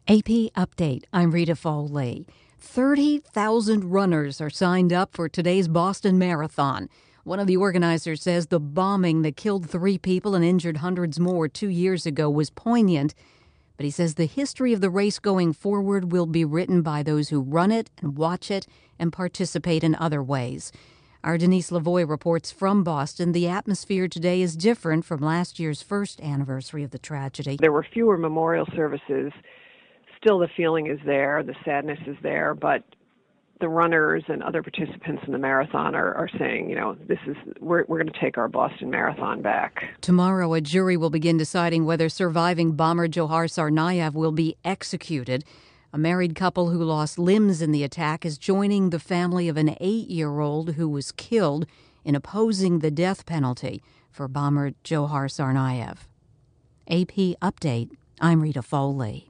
AP Update, I'm Rita Foley. 30,000 runners are signed up for today's Boston Marathon. One of the organizers says the bombing that killed 3 people and injured hundreds more 2 years ago was poignant, but he says the history of the race going forward will be written by those who run it and watch it and participate in other ways. Our Denise Lavoie reports from Boston. The atmosphere today is different from last year's first anniversary of the tragedy. There were fewer memorial services. Still, the feeling is there, the sadness is there, but the runners and other participants in the marathon are saying, we're going to take our Boston Marathon back. Tomorrow, a jury will begin deciding whether surviving bomber Dzhokhar Tsarnaev will be executed. A married couple who lost limbs in the attack is joining the family of an 8-year-old who was killed in opposing the death penalty for bomber Dzhokhar Tsarnaev. AP Update, I'm Rita Foley.